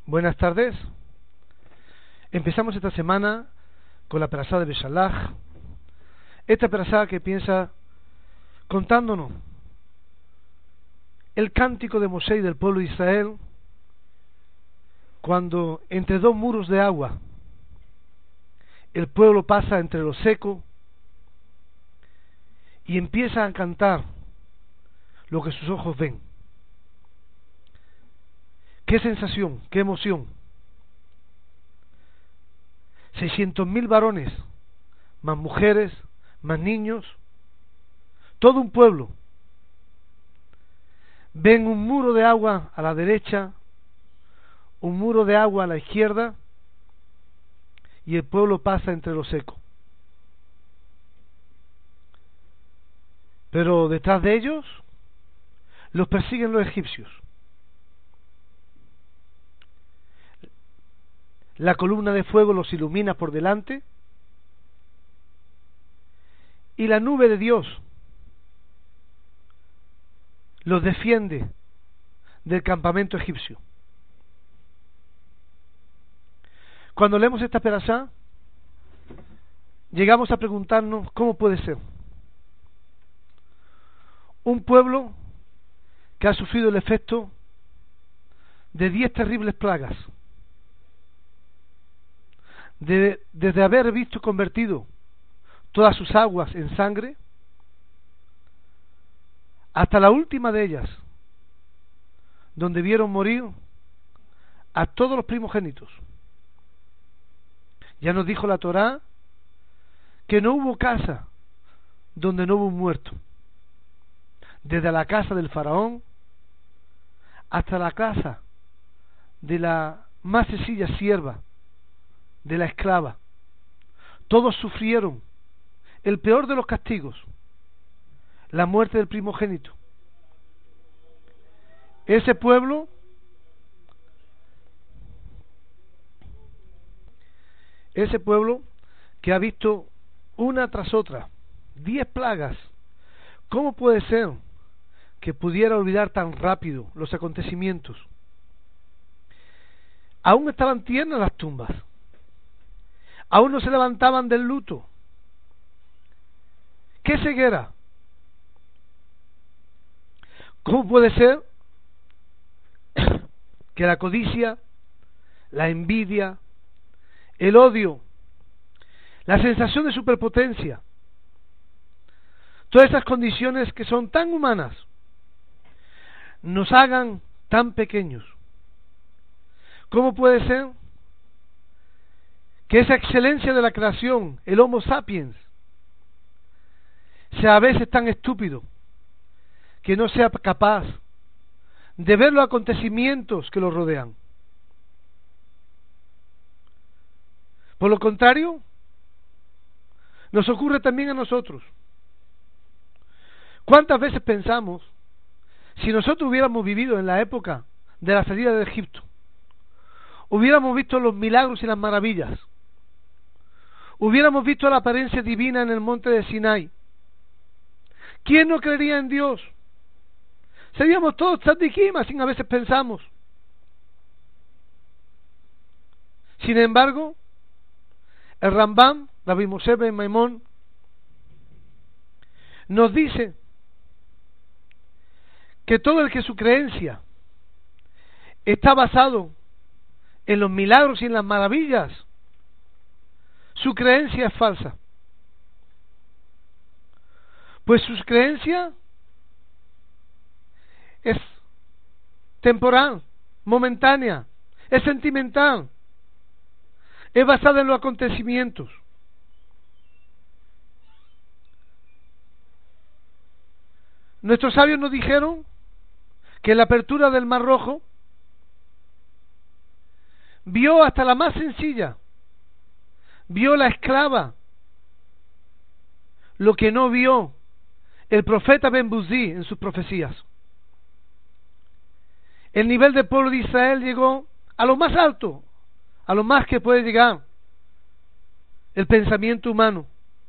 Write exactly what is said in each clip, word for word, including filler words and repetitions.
Buenas tardes. Empezamos esta semana con la perashá de Beshalach. Esta perashá que piensa contándonos el cántico de Moshe y del pueblo de Israel cuando entre dos muros de agua el pueblo pasa entre lo seco y empieza a cantar lo que sus ojos ven. Qué sensación, qué emoción. Seiscientos mil varones, más mujeres, más niños, todo un pueblo. Ven un muro de agua a la derecha, un muro de agua a la izquierda, y el pueblo pasa entre lo seco. Pero detrás de ellos los persiguen los egipcios. La columna de fuego los ilumina por delante y la nube de Dios los defiende del campamento egipcio. Cuando leemos esta perashá, llegamos a preguntarnos cómo puede ser un pueblo que ha sufrido el efecto de diez terribles plagas, de, desde haber visto convertido todas sus aguas en sangre, hasta la última de ellas, donde vieron morir a todos los primogénitos. Ya nos dijo la Torá que no hubo casa donde no hubo un muerto, desde la casa del faraón hasta la casa de la más sencilla sierva, de la esclava. Todos sufrieron el peor de los castigos, la muerte del primogénito. Ese pueblo ese pueblo que ha visto una tras otra diez plagas, ¿cómo puede ser que pudiera olvidar tan rápido los acontecimientos? Aún estaban tiernas las tumbas, aún no se levantaban del luto. ¿Qué ceguera? ¿Cómo puede ser que la codicia, la envidia, el odio, la sensación de superpotencia, todas esas condiciones que son tan humanas, nos hagan tan pequeños? ¿Cómo puede ser que esa excelencia de la creación, el Homo sapiens, sea a veces tan estúpido que no sea capaz de ver los acontecimientos que lo rodean? Por lo contrario, nos ocurre también a nosotros. ¿Cuántas veces pensamos, si nosotros hubiéramos vivido en la época de la salida de Egipto, hubiéramos visto los milagros y las maravillas, hubiéramos visto la apariencia divina en el monte de Sinai, ¿quién no creería en Dios? Seríamos todos tzadikim, así a veces pensamos. Sin embargo, el Rambam, Rabbi Moshe ben Maimón, nos dice que todo el que su creencia está basado en los milagros y en las maravillas, su creencia es falsa. Pues su creencia es temporal, momentánea, es sentimental, es basada en los acontecimientos. Nuestros sabios nos dijeron que en la apertura del Mar Rojo vio hasta la más sencilla, vio la esclava, lo que no vio el profeta Ben Buzí en sus profecías. El nivel del pueblo de Israel llegó a lo más alto, a lo más que puede llegar el pensamiento humano.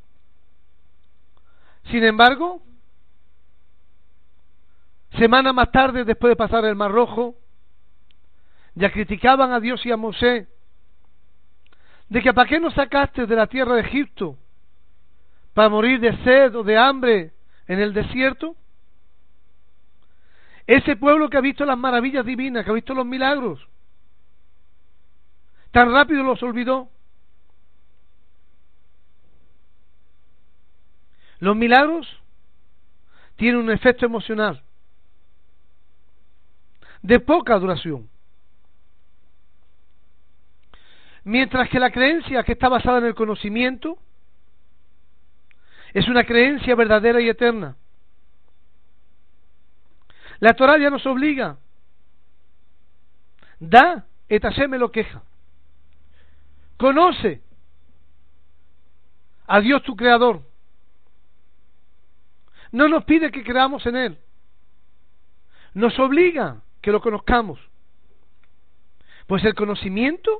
Sin embargo, semana más tarde, después de pasar el Mar Rojo, Ya criticaban a Dios y a Moisés de que ¿para qué nos sacaste de la tierra de Egipto? ¿Para morir de sed o de hambre en el desierto? Ese pueblo que ha visto las maravillas divinas, que ha visto los milagros, tan rápido los olvidó. Los milagros tienen un efecto emocional de poca duración, mientras que la creencia, que está basada en el conocimiento, es una creencia verdadera y eterna. La Torá ya nos obliga: da et Hashem me lo queja. Conoce a Dios tu creador. No nos pide que creamos en Él, nos obliga que lo conozcamos, pues el conocimiento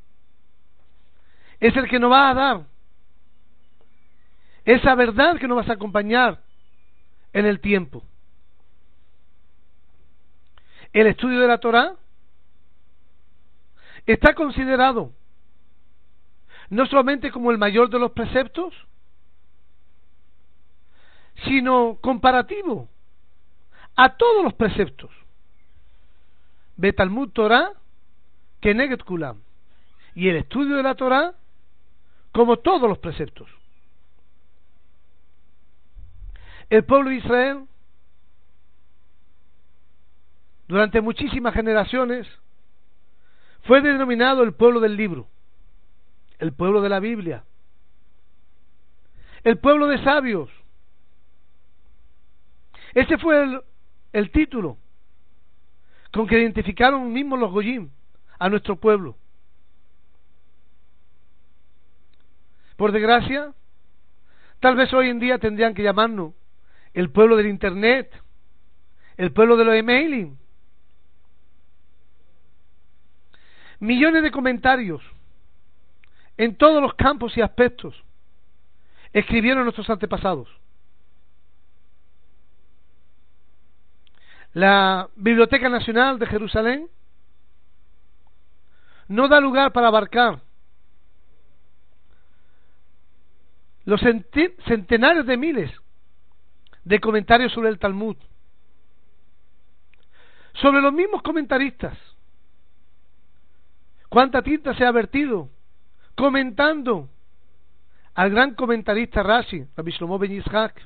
es el que nos va a dar esa verdad que nos va a acompañar en el tiempo. El estudio de la Torá está considerado no solamente como el mayor de los preceptos, sino comparativo a todos los preceptos. Betalmud Torah Keneged Kulam. Y el estudio de la Torá como todos los preceptos. El pueblo de Israel durante muchísimas generaciones fue denominado el pueblo del libro, el pueblo de la Biblia, el pueblo de sabios. Ese fue el, el título con que identificaron mismos los Goyim a nuestro pueblo. Por desgracia, tal vez hoy en día tendrían que llamarnos el pueblo del internet, el pueblo de los emailing. Millones de comentarios en todos los campos y aspectos escribieron nuestros antepasados. La Biblioteca Nacional de Jerusalén no da lugar para abarcar los centenares de miles de comentarios sobre el Talmud, sobre los mismos comentaristas. Cuánta tinta se ha vertido comentando al gran comentarista Rashi, Rabbi Shlomo ben Yitzhak.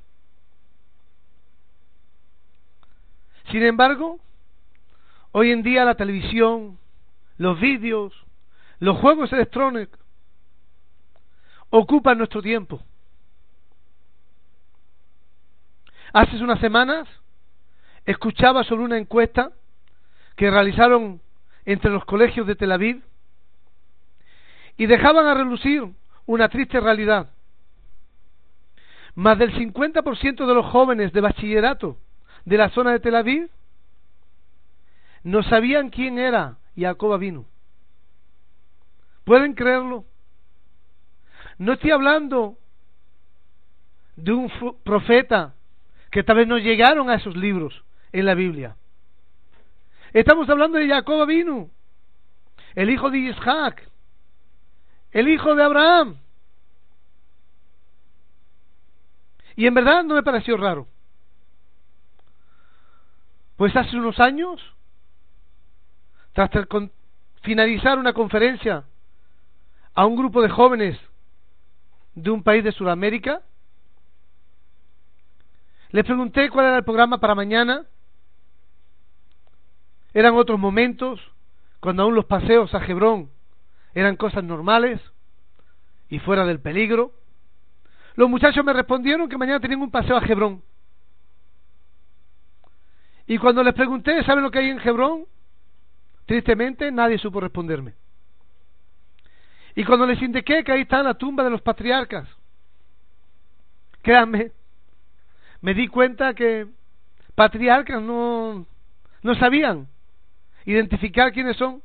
Sin embargo, hoy en día la televisión, los vídeos, los juegos electrónicos ocupan nuestro tiempo. Hace unas semanas escuchaba sobre una encuesta que realizaron entre los colegios de Tel Aviv y dejaban a relucir una triste realidad. Más del cincuenta por ciento de los jóvenes de bachillerato de la zona de Tel Aviv no sabían quién era Jacob Avinu. ¿Pueden creerlo? No estoy hablando de un profeta que tal vez no llegaron a esos libros en la Biblia. Estamos hablando de Jacob Avinu, el hijo de Isaac, el hijo de Abraham. Y en verdad no me pareció raro, pues hace unos años, tras finalizar una conferencia a un grupo de jóvenes de un país de Sudamérica, les pregunté cuál era el programa para mañana. Eran otros momentos, cuando aún los paseos a Hebrón eran cosas normales y fuera del peligro. Los muchachos me respondieron que mañana tenían un paseo a Hebrón. Y cuando les pregunté, ¿saben lo que hay en Hebrón? Tristemente, nadie supo responderme. Y cuando les indiqué que ahí está la tumba de los patriarcas, créanme, me di cuenta que patriarcas no, no sabían identificar quiénes son.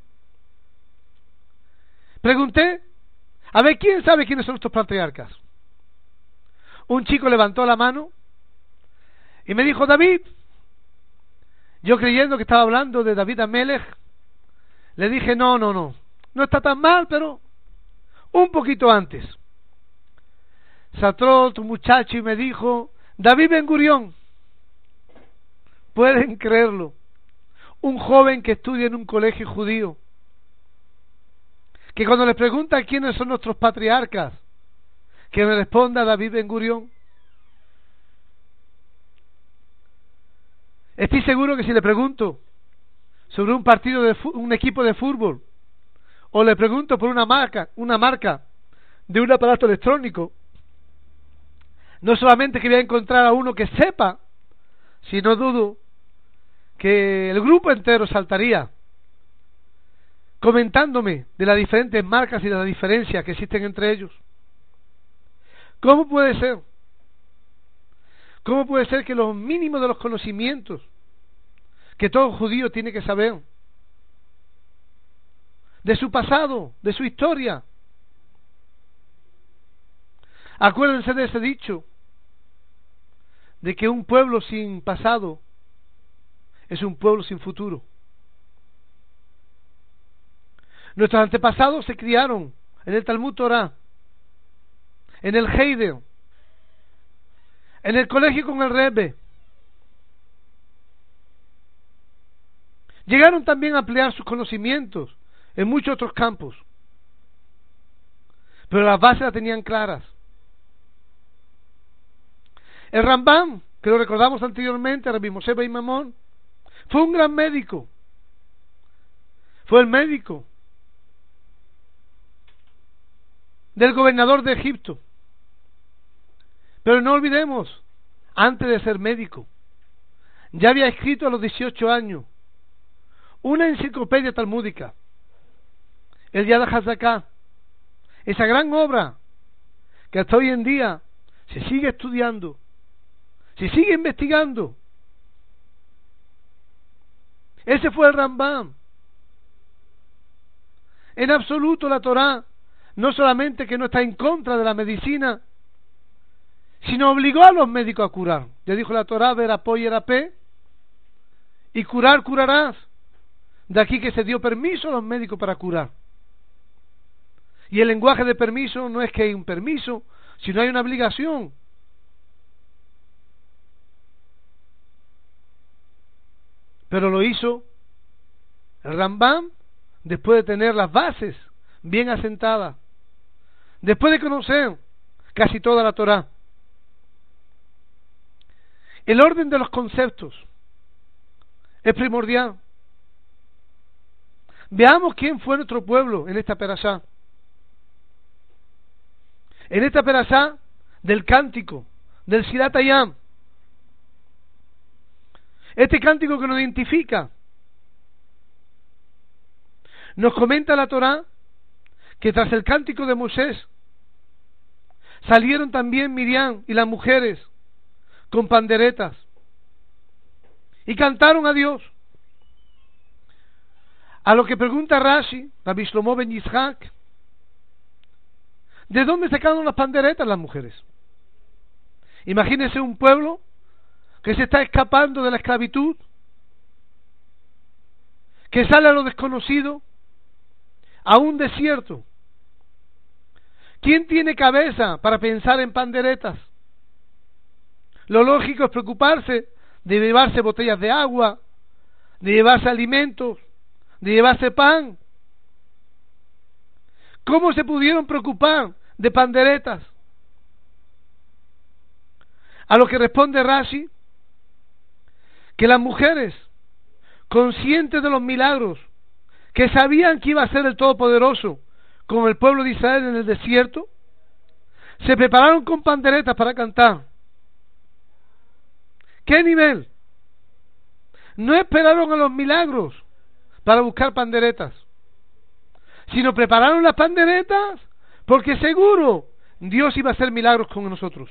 Pregunté, a ver, ¿quién sabe quiénes son estos patriarcas? Un chico levantó la mano y me dijo, David. Yo creyendo que estaba hablando de David Amelech, Le dije, no, no, no, no está tan mal, pero un poquito antes. Saltó otro muchacho y me dijo, David Ben Gurión. Pueden creerlo, un joven que estudia en un colegio judío, que cuando le pregunta quiénes son nuestros patriarcas, que me responda David Ben Gurión. Estoy seguro que si le pregunto sobre un partido de un equipo de fútbol, o le pregunto por una marca, una marca de un aparato electrónico, no solamente que voy a encontrar a uno que sepa, sino dudo que el grupo entero saltaría comentándome de las diferentes marcas y de las diferencias que existen entre ellos. ¿Cómo puede ser? ¿Cómo puede ser que los mínimos de los conocimientos que todo judío tiene que saber de su pasado, de su historia? Acuérdense de ese dicho, de que un pueblo sin pasado es un pueblo sin futuro. Nuestros antepasados se criaron en el Talmud Torah, en el Heider, en el colegio con el Rebbe. Llegaron también a ampliar sus conocimientos en muchos otros campos, pero las bases las tenían claras. El Rambam, que lo recordamos anteriormente, Rabbi Moshe Ben Maimón, fue un gran médico. Fue el médico del gobernador de Egipto. Pero no olvidemos, antes de ser médico, ya había escrito a los dieciocho años una enciclopedia talmúdica, el Yad HaZaká, esa gran obra que hasta hoy en día se sigue estudiando, se sigue investigando. Ese fue el Rambam. En absoluto la Torá no solamente que no está en contra de la medicina, sino obligó a los médicos a curar. Ya dijo la Torá, verapó y erapé, y curar, curarás. De aquí que se dio permiso a los médicos para curar. Y el lenguaje de permiso no es que hay un permiso, sino hay una obligación. Pero lo hizo el Rambam después de tener las bases bien asentadas, después de conocer casi toda la Torá. El orden de los conceptos es primordial. Veamos quién fue nuestro pueblo en esta perashá. En esta perashá del cántico, del Sirat Hayam. Este cántico que nos identifica. Nos comenta la Torá que tras el cántico de Moisés salieron también Miriam y las mujeres con panderetas y cantaron a Dios. A lo que pregunta Rashi, Rabbi Shlomo ben Yitzhak, ¿de dónde sacaron las panderetas las mujeres? Imagínense un pueblo que se está escapando de la esclavitud, que sale a lo desconocido, a un desierto. ¿Quién tiene cabeza para pensar en panderetas? Lo lógico es preocuparse de llevarse botellas de agua, de llevarse alimentos, de llevarse pan. ¿Cómo se pudieron preocupar de panderetas? A lo que responde Rashi, que las mujeres, conscientes de los milagros, que sabían que iba a ser el Todopoderoso con el pueblo de Israel en el desierto, se prepararon con panderetas para cantar. ¿Qué nivel? No esperaron a los milagros para buscar panderetas, sino prepararon las panderetas porque seguro Dios iba a hacer milagros con nosotros.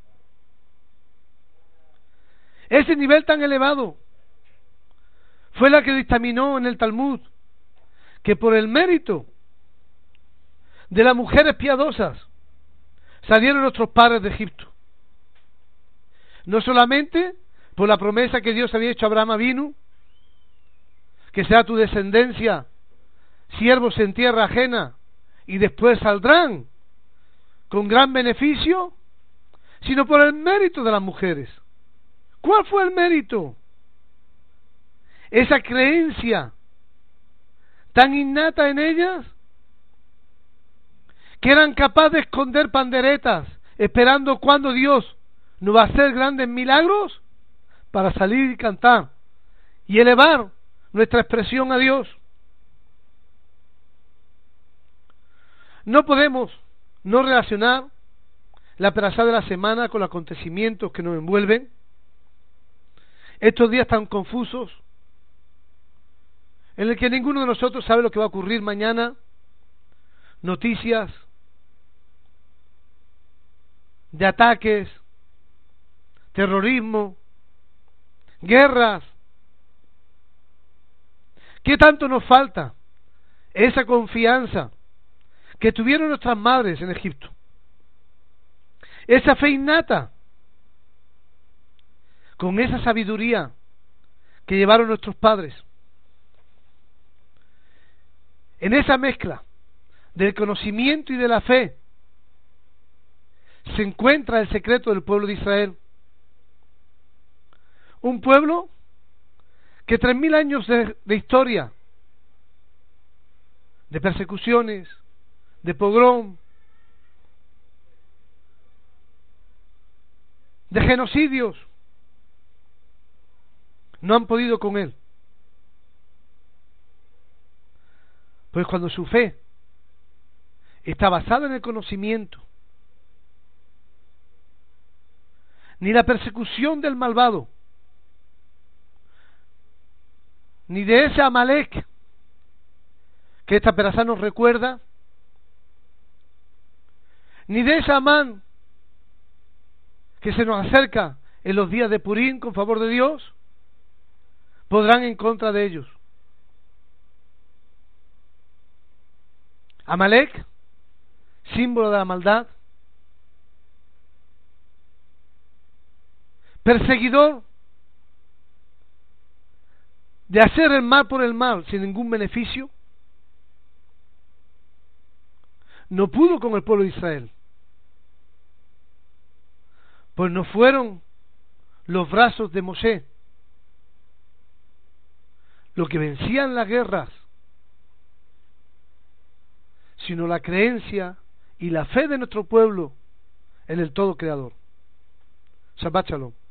Ese nivel tan elevado fue la que dictaminó en el Talmud que por el mérito de las mujeres piadosas salieron nuestros padres de Egipto. No solamente por la promesa que Dios había hecho a Abraham Avinu, que sea tu descendencia siervos en tierra ajena y después saldrán con gran beneficio, sino por el mérito de las mujeres. ¿Cuál fue el mérito? Esa creencia tan innata en ellas que eran capaces de esconder panderetas esperando cuando Dios nos va a hacer grandes milagros para salir y cantar y elevar nuestra expresión a Dios. No podemos no relacionar la perashá de la semana con los acontecimientos que nos envuelven. Estos días tan confusos, en el que ninguno de nosotros sabe lo que va a ocurrir mañana, noticias de ataques, terrorismo, guerras. ¿Qué tanto nos falta esa confianza que tuvieron nuestras madres en Egipto? Esa fe innata, con esa sabiduría que llevaron nuestros padres. En esa mezcla del conocimiento y de la fe se encuentra el secreto del pueblo de Israel. Un pueblo que tres mil años de, de historia, de persecuciones, de pogrom, de genocidios, no han podido con él. Pues cuando su fe está basada en el conocimiento, ni la persecución del malvado, ni de ese Amalek que esta perashá nos recuerda, ni de ese Amán que se nos acerca en los días de Purim con favor de Dios, podrán en contra de ellos. Amalek, símbolo de la maldad, perseguidor de hacer el mal por el mal sin ningún beneficio, no pudo con el pueblo de Israel, pues no fueron los brazos de Moshe lo que vencían las guerras, sino la creencia y la fe de nuestro pueblo en el todo creador. Shabbat Shalom.